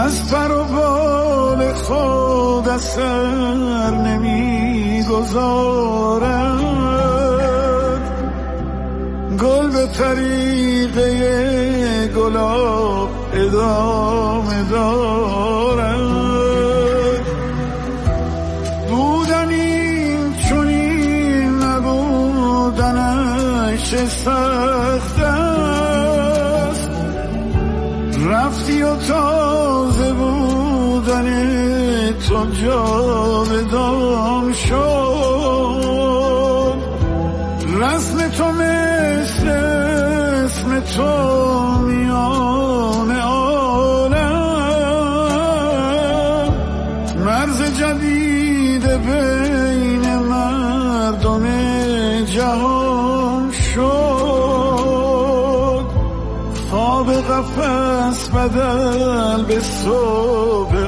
از پر و بال خود اثر نمیگذارد، گل به طریقه گلاب ادامه دارد. بودن این چنین نبودنش سخت است، رفتی و تازه بودن تو جاودان شد. رسم تو مثل اسم تو میان عالم، مرز جدید بین مردم جهان شد. خواب قفس بدل به صبح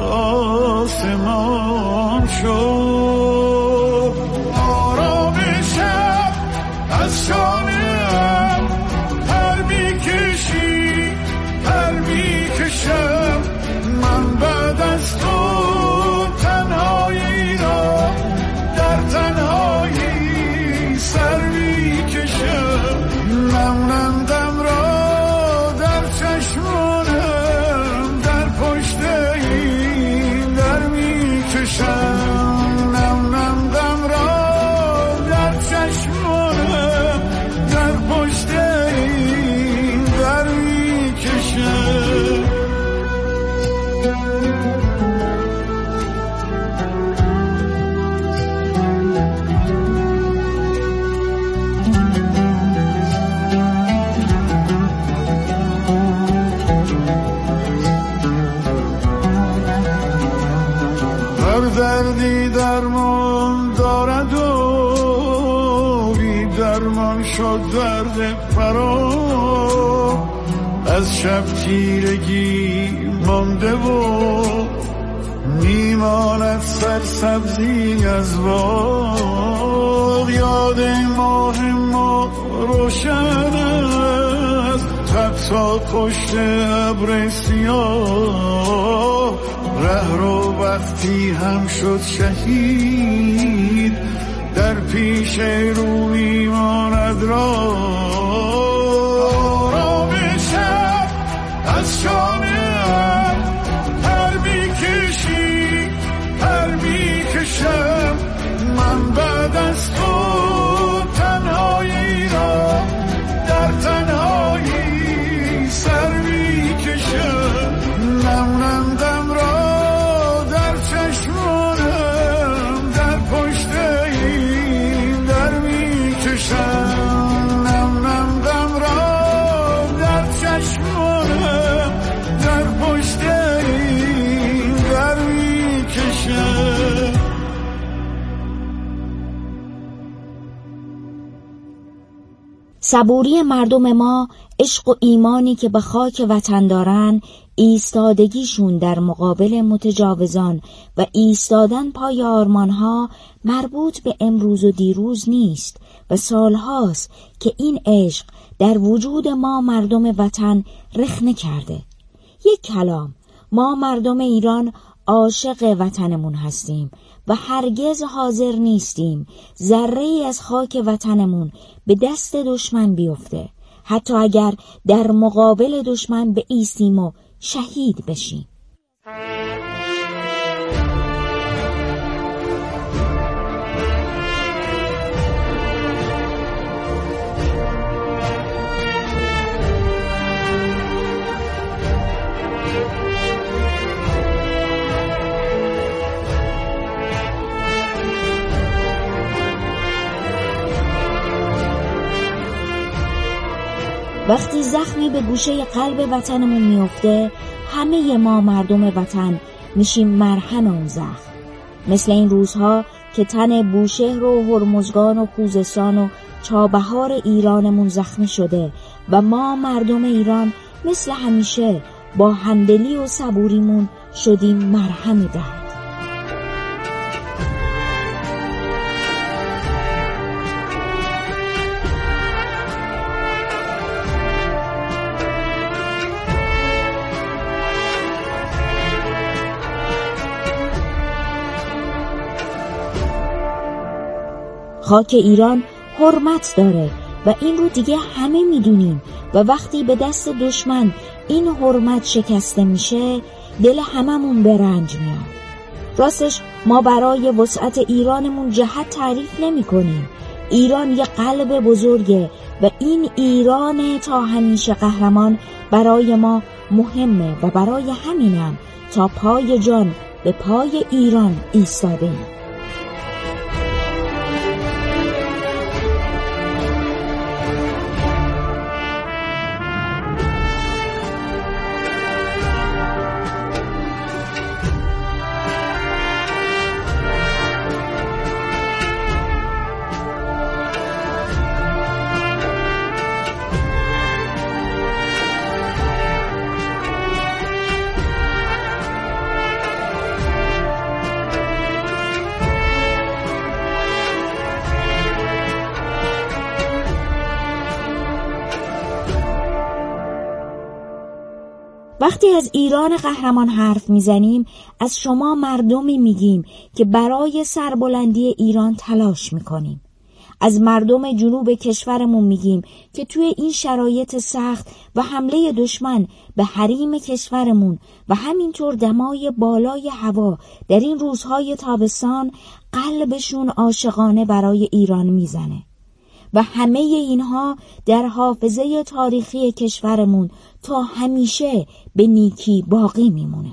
آسمان شد. آرام شب از شانه‌ام پر می‌کشی، پر می‌کشم من بعد از تو تنهایی را در تنهایی سر می‌کشم. نمونندم را در چشمانم در پشت این در می‌کشم. نمونندم را در چشمانم در پشت این در می‌کشم. هر دردی درمان دارد و بی درمان شد درد فرا. از شب تیرگی مانده و میماند سرسبزی از باغ. یاد ماه ما روشن است تا پشت ابر سیاه. ره رو وقتی هم شد شهید در پیش رو میماند راه. آرام شب از شانه‌ام پر می‌کشی، پر می‌کشم من بعد از تو تنهایی را در تنهایی سر می‌کشم. نمونندم را در چشمانم در پشت این در می‌کشم. نمونندم را در چشمانم در پشت این در می‌کشم. صبوری مردم ما، عشق و ایمانی که به خاک وطن دارن، ایستادگیشون در مقابل متجاوزان و ایستادن پای آرمانها مربوط به امروز و دیروز نیست و سالهاست که این عشق در وجود ما مردم وطن رخنه کرده. یک کلام، ما مردم ایران عاشق وطنمون هستیم و هرگز حاضر نیستیم ذره‌ای از خاک وطنمون به دست دشمن بیفته، حتی اگر در مقابل دشمن بایستیم و شهید بشیم. وقتی زخمی به گوشه قلب وطنمون میفته، همه ما مردم وطن میشیم مرهم اون زخم. مثل این روزها که تن بوشهر و هرمزگان و خوزستان و چابهار ایرانمون زخمی شده و ما مردم ایران مثل همیشه با همدلی و صبوریمون شدیم مرهم درد. خاک ایران حرمت داره و این رو دیگه همه میدونیم و وقتی به دست دشمن این حرمت شکسته میشه دل هممون به رنج میاد. راستش ما برای وسعت ایرانمون جهت تعریف نمی کنیم. ایران یه قلب بزرگه و این ایران تا همیشه قهرمان برای ما مهمه و برای همینم تا پای جان به پای ایران ایستاده ایم. وقتی از ایران قهرمان حرف میزنیم از شما مردمی میگیم که برای سربلندی ایران تلاش میکنیم. از مردم جنوب کشورمون میگیم که توی این شرایط سخت و حمله دشمن به حریم کشورمون و همینطور دمای بالای هوا در این روزهای تابستان قلبشون عاشقانه برای ایران میزنه و همه اینها در حافظه تاریخی کشورمون تا همیشه به نیکی باقی میمونه.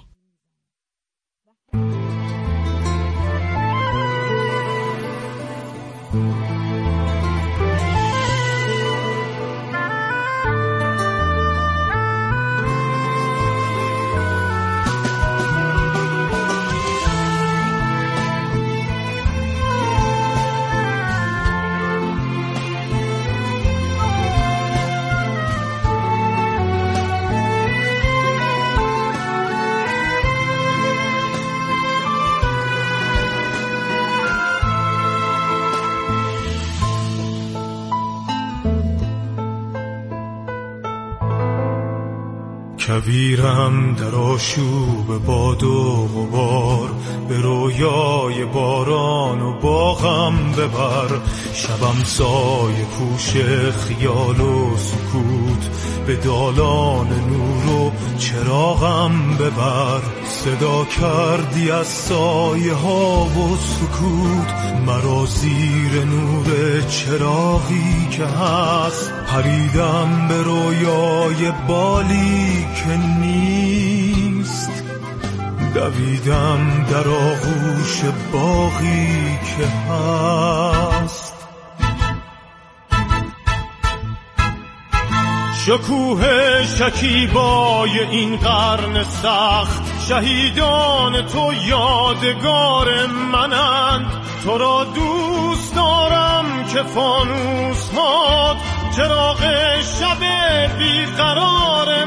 کویرم در آشوب باد و غبار، به رویای باران و باغم ببر. شبم سایه پوش خیال و سکوت، به دالان نور و چراغم ببر. صدا کردی از سایه ها و سکوت، مرا زیر نور چراغی که هست. پریدم به رویای بالی که نیست، دویدم در آغوش باغی که هست. شکوه شکیبای این قرن سخت، شهیدان تو یادگار منند. تو را دوست دارم که فانوس هات چراغ شب بیقرار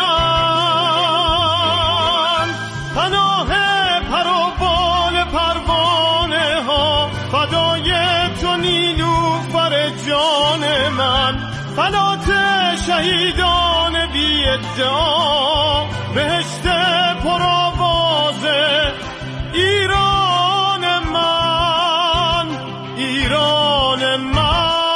منند. پناه پر و بال پروانه ها، فدای تو نیلوفر جان من. فلات شهیدان بی ادعا، بهشت پرآواز ایران من، ایران من.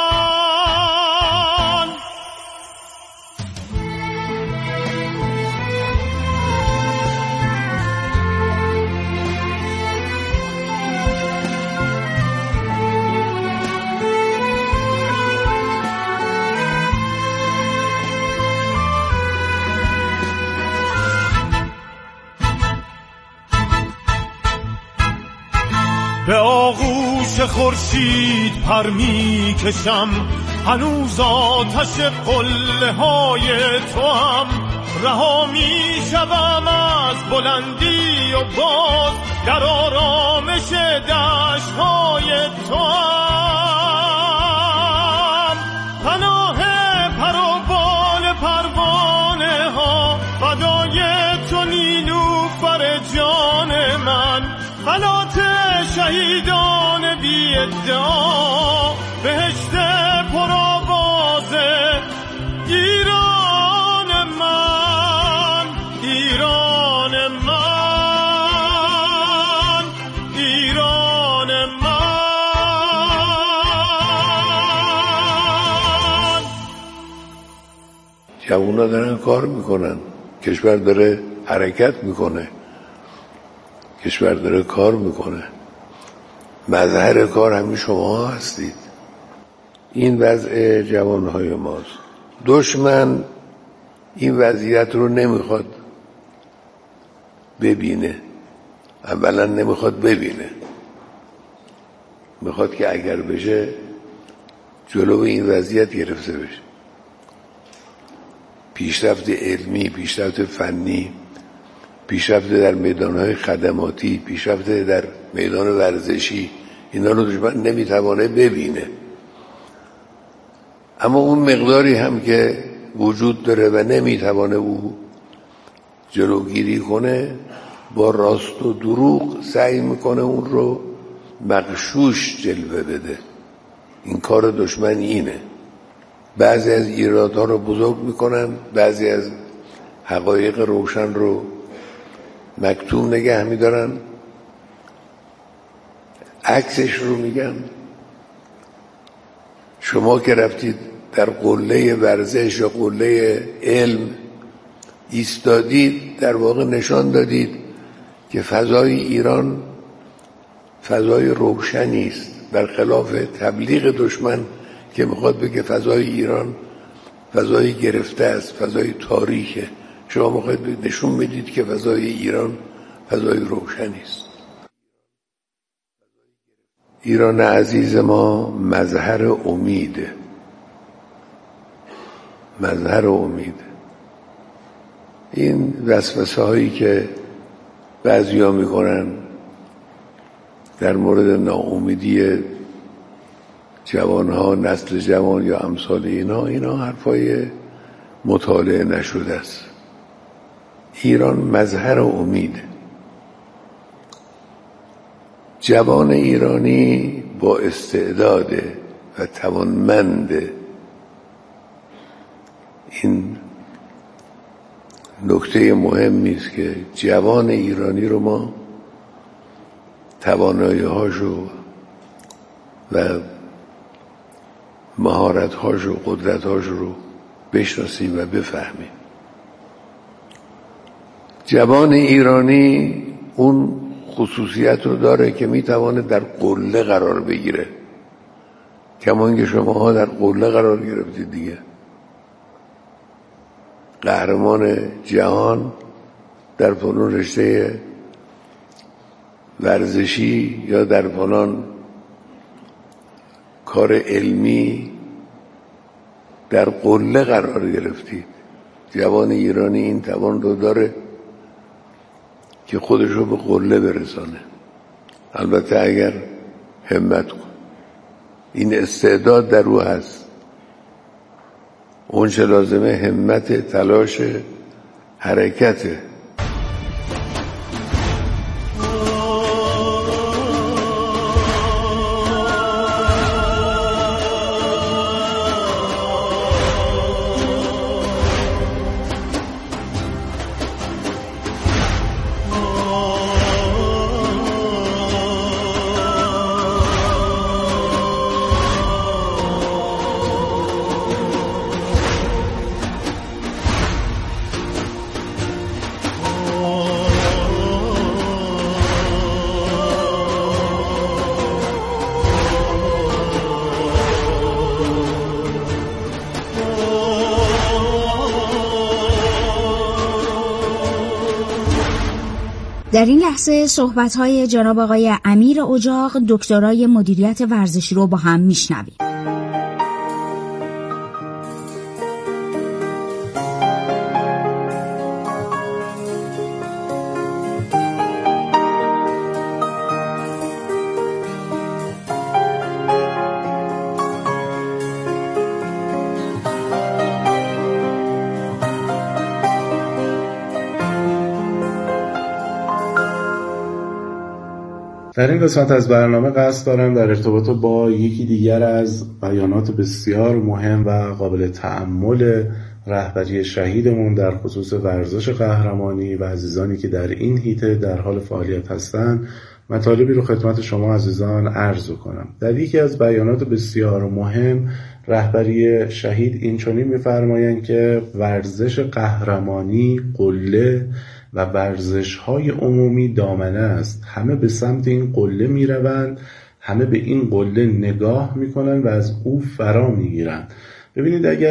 به آغوش خورشید پر می کشم، هنوز آتش قله های تو هم. رها می شوم از بلندی و باز، در آرامش دشت های تو هم. پناه پر و بال پروانه ها، فدای تو نیلوفر جان من. فلات شهیدان بی ادعا، بهشت پرآواز ایران من، ایران من، ایران من. جوونا دارن کار میکنن، کشور داره حرکت میکنه، کشور داره کار میکنه. مظهر کار همین شما هستید. این وضع جوانهای ماست. دشمن این وضعیت رو نمیخواد ببینه. اولا نمیخواد ببینه، میخواد که اگر بشه جلو این وضعیت گرفته بشه. پیشرفت علمی، پیشرفت فنی، پیشرفت در میدانهای خدماتی، پیشرفت در میدان ورزشی، اینا رو دشمن نمیتوانه ببینه. اما اون مقداری هم که وجود داره و نمیتوانه او جلوگیری کنه، با راست و دروغ سعی میکنه اون رو مغشوش جلوه بده. این کار دشمن اینه. بعضی از ایرادها رو بزرگ میکنن، بعضی از حقایق روشن رو مکتوم نگه میدارن، عکسش رو میگن. شما که رفتید در قله ورزش یا قله علم ایستادید، در واقع نشان دادید که فضای ایران فضای روشنی است، برخلاف تبلیغ دشمن که میخواد بگه فضای ایران فضای گرفته است، فضای تاریکه. شما میخواید نشون بدید که فضای ایران فضای روشنی است. ایران عزیز ما مظهر امیده، مظهر امیده. این وسوسه هایی که بعضیا میکنن در مورد ناامیدی جوانها، نسل جوان یا امثال اینا حرفای مطالعه نشده است. ایران مظهر امیده. جوان ایرانی با استعداده و توانمنده. این نکته مهمی است که جوان ایرانی رو ما توانایی‌هاشو و مهارت‌هاشو، قدرت‌هاشو رو بشناسیم و بفهمیم. جوان ایرانی اون خصوصیت رو داره که میتونه در قله قرار بگیره، کما اینکه شماها در قله قرار گرفتید دیگه. قهرمان جهان در فلان رشته ورزشی یا در فلان کار علمی در قله قرار گرفتید. جوان ایرانی این توان رو داره که خودش رو به قله برسانه، البته اگر همت کن. این استعداد در او هست. اون چه لازمه همت، تلاش، حرکته. در این لحظه صحبت‌های جناب آقای امیر اجاق، دکترای مدیریت ورزشی رو با هم میشنویم. در این قسمت از برنامه قصد دارم در ارتباط با یکی دیگر از بیانات بسیار مهم و قابل تأمل رهبری شهیدمون در خصوص ورزش قهرمانی و عزیزانی که در این حیطه در حال فعالیت هستند مطالبی رو خدمت شما عزیزان عرض کنم. در یکی از بیانات بسیار مهم رهبری شهید این چنین می‌فرمایند که ورزش قهرمانی قله و ورزش‌های عمومی دامنه است. همه به سمت این قله می‌روند، همه به این قله نگاه می‌کنند و از او فرا می‌گیرند. ببینید اگر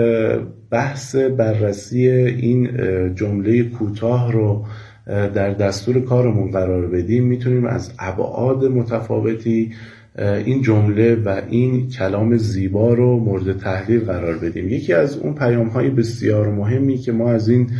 بحث بررسی این جمله کوتاه رو در دستور کارمون قرار بدیم، میتونیم از ابعاد متفاوتی این جمله و این کلام زیبا رو مورد تحلیل قرار بدیم. یکی از اون پیام‌های بسیار مهمی که ما از این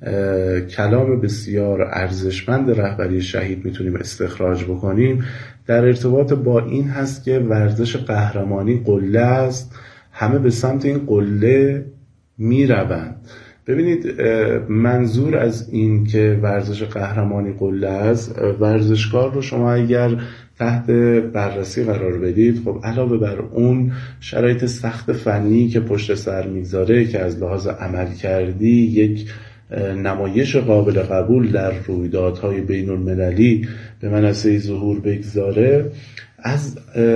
کلام بسیار ارزشمند رهبری شهید میتونیم استخراج بکنیم در ارتباط با این هست که ورزش قهرمانی قله است، همه به سمت این قله میروند. ببینید منظور از این که ورزش قهرمانی قله است، ورزشکار رو شما اگر تحت بررسی قرار بدید، خب علاوه بر اون شرایط سخت فنی که پشت سر میگذاره که از لحاظ عملکردی یک نمایش قابل قبول در رویدادهای بین المللی به منصه ظهور بگذاره، از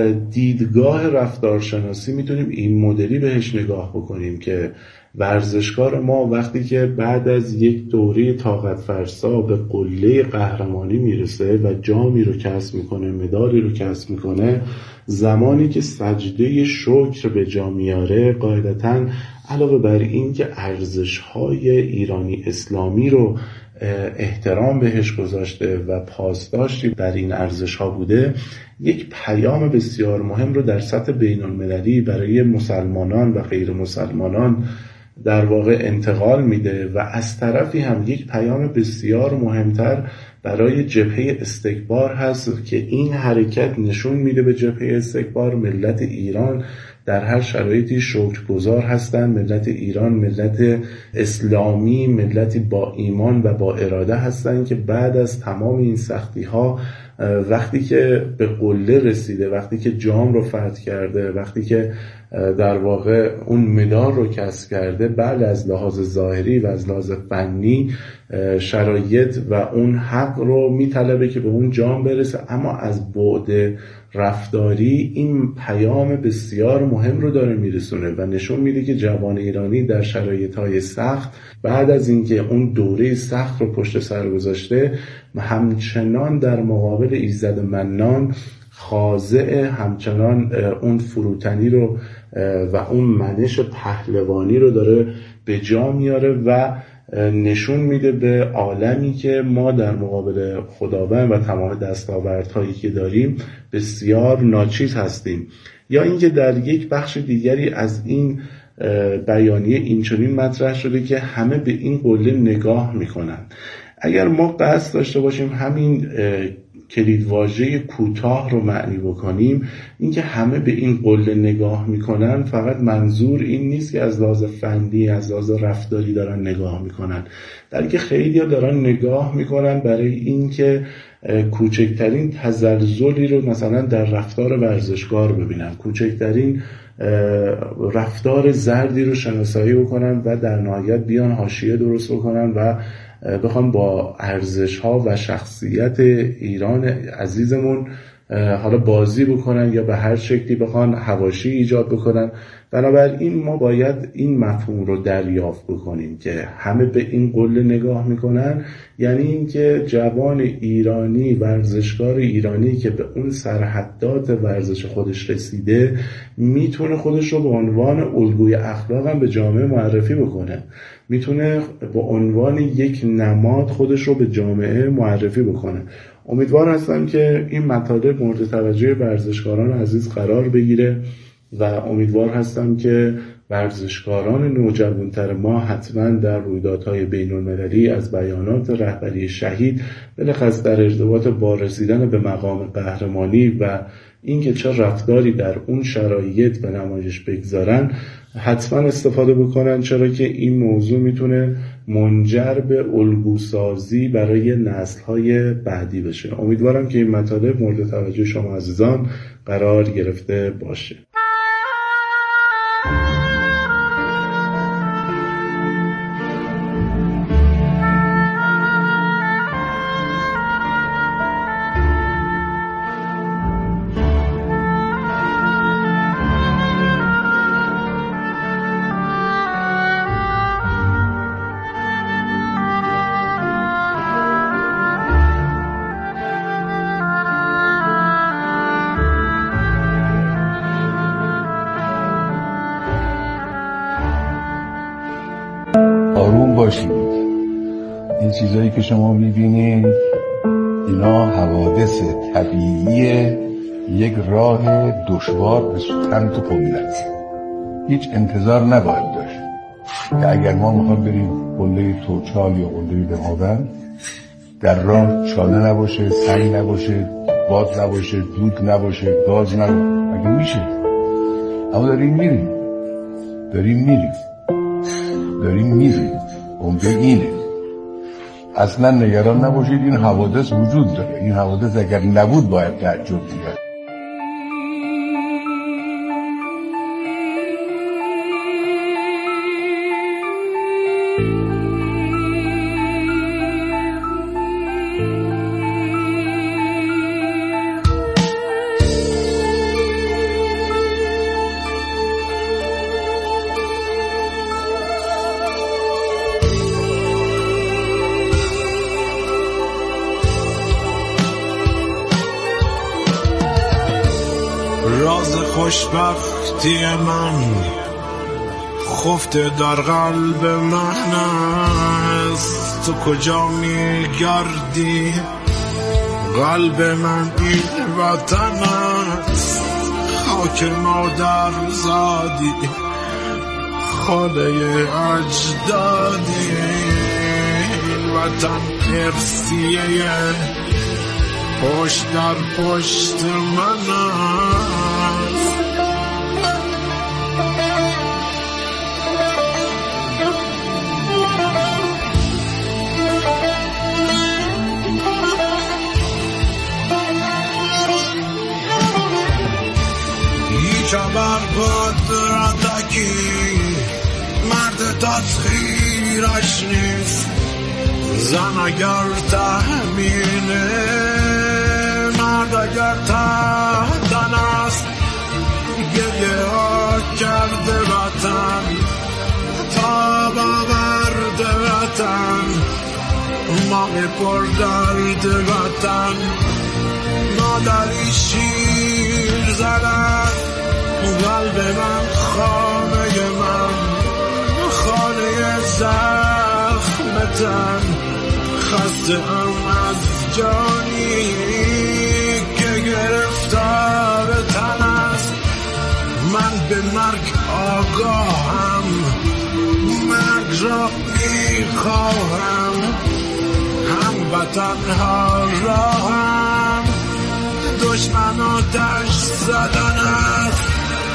دیدگاه رفتارشناسی میتونیم این مدلی بهش نگاه بکنیم که ورزشکار ما وقتی که بعد از یک دوره طاقت فرسا به قله قهرمانی میرسه و جامی رو کسب میکنه، مدالی رو کسب میکنه، زمانی که سجده شکر به جا میاره، قاعدتاً علاوه بر این که ارزش‌های ایرانی اسلامی رو احترام بهش گذاشته و پاسداشتی بر این ارزش‌ها بوده، یک پیام بسیار مهم رو در سطح بین المللی برای مسلمانان و غیر مسلمانان در واقع انتقال میده و از طرفی هم یک پیام بسیار مهمتر برای جبهه استکبار هست که این حرکت نشون میده به جبهه استکبار ملت ایران در هر شرایطی شکرگزار هستند. ملت ایران ملت اسلامی، ملتی با ایمان و با اراده هستند که بعد از تمام این سختی ها وقتی که به قله رسیده، وقتی که جام رو فتح کرده، وقتی که در واقع اون مدال رو کسب کرده، بعد از لحاظ ظاهری و از لحاظ فنی شرایط و اون حق رو میطلبه که به اون جام برسه، اما از بعد رفتاری این پیام بسیار مهم رو داره میرسونه و نشون میده که جوان ایرانی در شرایط‌های سخت بعد از اینکه اون دوره سخت رو پشت سر گذاشته همچنان در مقابل ایزد منان خاضع، همچنان اون فروتنی رو و اون منش پهلوانی رو داره به جا میاره و نشون میده به عالمی که ما در مقابل خداوند و تمام دستاوردهایی که داریم بسیار ناچیز هستیم. یا اینکه در یک بخش دیگری از این بیانیه اینچنین مطرح شده که همه به این قله نگاه میکنن. اگر ما قصد داشته باشیم همین کلیدواژه کوتاه رو معنی بکنیم، اینکه همه به این قله نگاه میکنن، فقط منظور این نیست که از لحاظ فنی، از لحاظ رفتاری دارن نگاه میکنن، بلکه خیلی دارن نگاه میکنن برای اینکه کوچکترین تزلزلی رو مثلا در رفتار ورزشکار ببینن، کوچکترین رفتار زردی رو شناسایی بکنن و در نهایت بیان حاشیه درست بکنن و بخوان با ارزش‌ها و شخصیت ایران عزیزمون حالا بازی بکنن یا به هر شکلی بخوان حواشی ایجاد بکنن. بنابراین ما باید این مفهوم رو دریافت بکنیم که همه به این قله نگاه میکنن، یعنی اینکه جوان ایرانی، ورزشکار ایرانی که به اون سرحدات ورزش خودش رسیده میتونه خودش رو به عنوان الگوی اخلاق هم به جامعه معرفی بکنه، میتونه به عنوان یک نماد خودش رو به جامعه معرفی بکنه. امیدوار هستم که این مطالب مورد توجه ورزشکاران عزیز قرار بگیره و امیدوار هستم که ورزشکاران نوجوانتر ما حتما در رویدادهای بین المللی از بیانات رهبری شهید بالاخص در ارتباط با رسیدن به مقام قهرمانی و اینکه چه رفتاری در اون شرایط به نمایش بگذارن حتما استفاده بکنن، چرا که این موضوع میتونه منجر به الگوسازی برای نسل‌های بعدی بشه. امیدوارم که این مطالب مورد توجه شما عزیزان قرار گرفته باشه. چیزایی که شما میبینید اینا حوادث طبیعی یک راه دشوار به سوتن تو قله است. هیچ انتظار نباید داشت که اگر ما میخواد بریم قله توچال یا قله دماوند در راه چاله نباشه، سنگ نباشه، باد نباشه، دود نباشه، گاز نباشه. اگه میشه. اما داریم میریم. عمده اینه. اصلا نگران نباشید، این حوادث وجود داره. این حوادث اگر نبود باید تعجب می‌کرد. راز خوشبختی من خفته در قلب من است. تو کجا میگردی؟ قلب من این وطن است. خاک مادر زادی، خانه اجدادی. این وطن ارثیه پشت در پشت من است. هیچ بر قدرتکی مرد تسخیرش نیست. زن اگر تحمیله، مرد اگر تحتن است. گریه ها کرده وطن، تا باورد وطن. مامی پر درد وطن، مادری شیر زدن. قلب من خانه زخمتن. خسته ام از جانی که گرفتار تن است. من به مرگ آگاهم، مرگ را میخواهم. هم وطن ها راهم، دشمن آتش زدن است.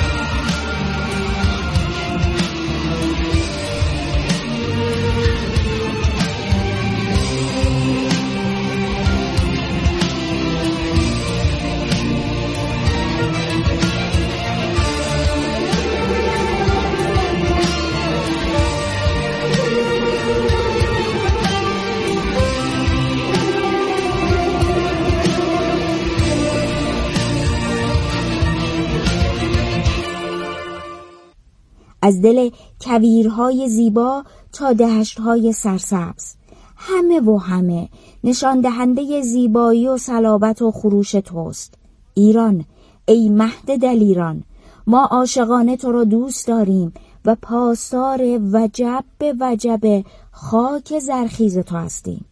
از دل کویرهای زیبا تا دشتهای سرسبز، همه نشان دهنده زیبایی و صلابت و خروش توست. ایران، ای مهد دلیران، ما عاشقانه تو را دوست داریم و پاسدار وجب به وجب خاک زرخیز تو هستیم.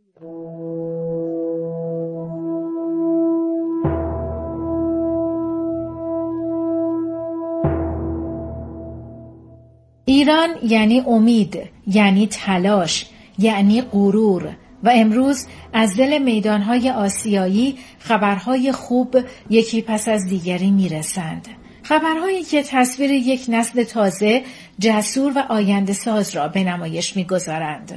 ایران یعنی امید، یعنی تلاش، یعنی غرور. و امروز از دل میدانهای آسیایی خبرهای خوب یکی پس از دیگری میرسند. خبرهایی که تصویر یک نسل تازه، جسور و آینده ساز را به نمایش میگذارند.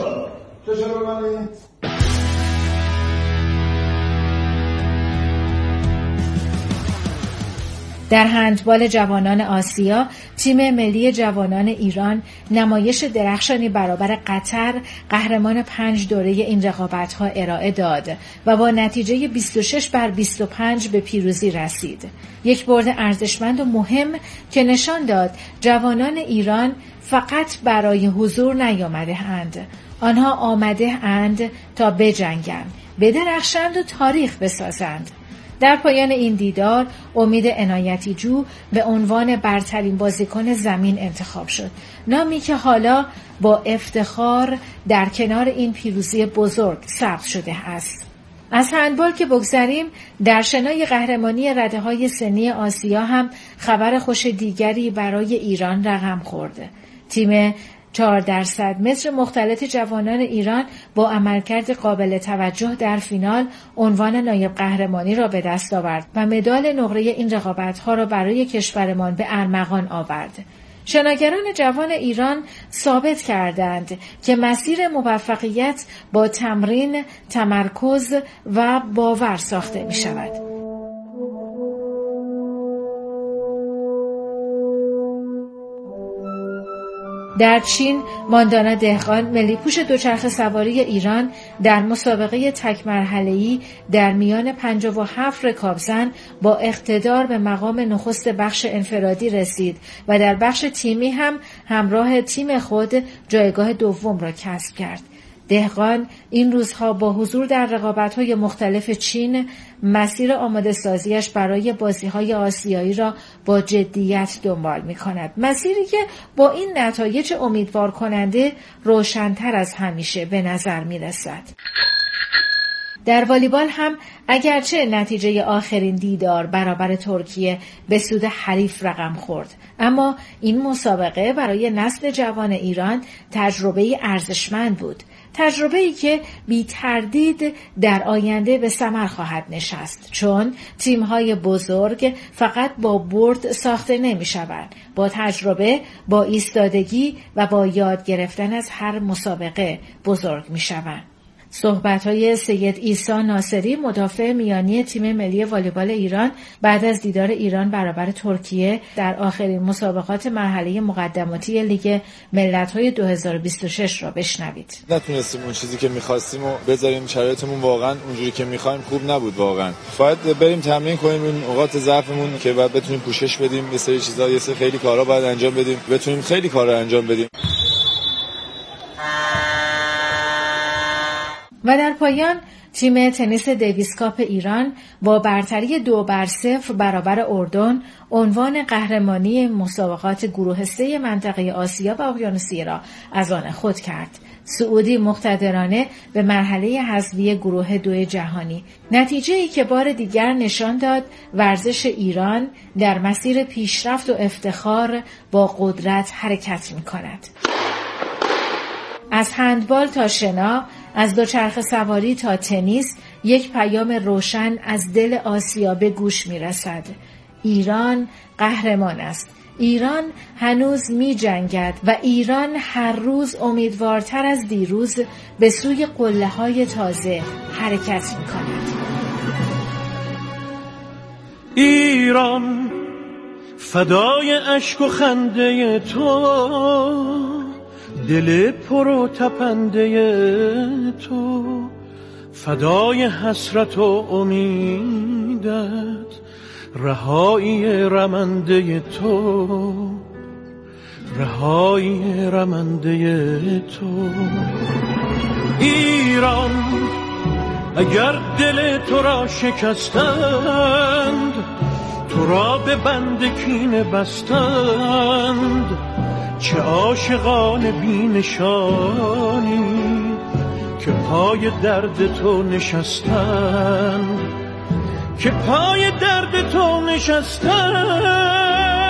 در هندبال جوانان آسیا، تیم ملی جوانان ایران نمایش درخشانی برابر قطر، قهرمان 5 دوره این رقابت‌ها ارائه داد و با نتیجه 26-25 به پیروزی رسید. یک برد ارزشمند و مهم که نشان داد جوانان ایران فقط برای حضور نیامده اند. آنها آمده اند تا بجنگند، بدرخشند و تاریخ بسازند. در پایان این دیدار امید عنایتی جو به عنوان برترین بازیکن زمین انتخاب شد، نامی که حالا با افتخار در کنار این پیروزی بزرگ ثبت شده است. از هندبال که بگذریم، در شنای قهرمانی رده‌های سنی آسیا هم خبر خوش دیگری برای ایران رقم خورده. تیم 4 در 100 متر مختلط جوانان ایران با عملکرد قابل توجه در فینال عنوان نایب قهرمانی را به دست آورد و مدال نقره این رقابت‌ها را برای کشورمان به ارمغان آورد. شناگران جوان ایران ثابت کردند که مسیر موفقیت با تمرین، تمرکز و باور ساخته می شود. در چین، ماندانا دهقان ملی‌پوش دوچرخه سواری ایران در مسابقه تک مرحله‌ای در میان 57 رکابزن با اقتدار به مقام نخست بخش انفرادی رسید و در بخش تیمی هم همراه تیم خود جایگاه دوم را کسب کرد. دهقان این روزها با حضور در رقابت‌های مختلف چین مسیر آماده سازیش برای بازی‌های آسیایی را با جدیت دنبال می‌کند. مسیری که با این نتایج امیدوار کننده روشن‌تر از همیشه به نظر می‌رسد. در والیبال هم اگرچه نتیجه آخرین دیدار برابر ترکیه به سود حریف رقم خورد، اما این مسابقه برای نسل جوان ایران تجربه ارزشمند بود. تجربه‌ای که بی تردید در آینده به ثمر خواهد نشست، چون تیم‌های بزرگ فقط با برد ساخته نمی‌شوند. با تجربه، با ایستادگی و با یاد گرفتن از هر مسابقه بزرگ می‌شوند. صحبت‌های سید عیسی ناصری مدافع میانی تیم ملی والیبال ایران بعد از دیدار ایران برابر ترکیه در آخرین مسابقات مرحله مقدماتی لیگ ملت‌های 2026 را بشنوید. نتونستیم اون چیزی که می‌خواستیم و بذاریم، شرایطمون واقعا اونجوری که می‌خوایم خوب نبود. واقعا باید بریم تمرین کنیم اون اوقات ضعفمون که بعد بتونیم پوشش بدیم، یه سری چیزا، یه سری خیلی کارا باید انجام بدیم، بتونیم خیلی کارا انجام بدیم. و در پایان تیم تنیس دیویس کاپ ایران با برتری 2-0 برابر اردن عنوان قهرمانی مسابقات گروه C منطقه آسیا و اقیانوسیه را از آن خود کرد. سعودی مقتدرانه به مرحله حذفی گروه 2 جهانی، نتیجه‌ای که بار دیگر نشان داد ورزش ایران در مسیر پیشرفت و افتخار با قدرت حرکت می‌کند. از هندبال تا شنا، از دوچرخه سواری تا تنیس، یک پیام روشن از دل آسیا به گوش می رسد. ایران قهرمان است. ایران هنوز می جنگد و ایران هر روز امیدوارتر از دیروز به سوی قله‌های تازه حرکت می کند. ایران فدای اشک و خنده تو، دل پر و تپنده تو، فدای حسرت و امیدت، رهایی رمنده تو، رهایی رمنده تو. ایران اگر دل تو را شکستند، تو را به بند کینه بستند، چه عاشقان بی نشانی که پای درد تو نشستند، که پای درد تو نشستند.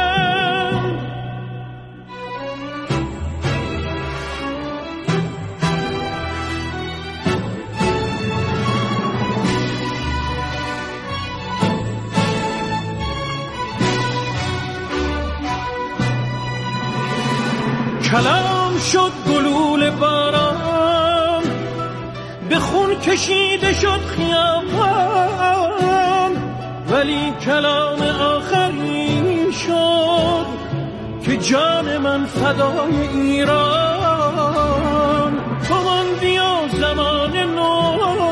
کلام شد گلوله باران، به خون کشیده شد خیابان، ولی کلام آخری شد که جان من فدای ایران. تو ماندی و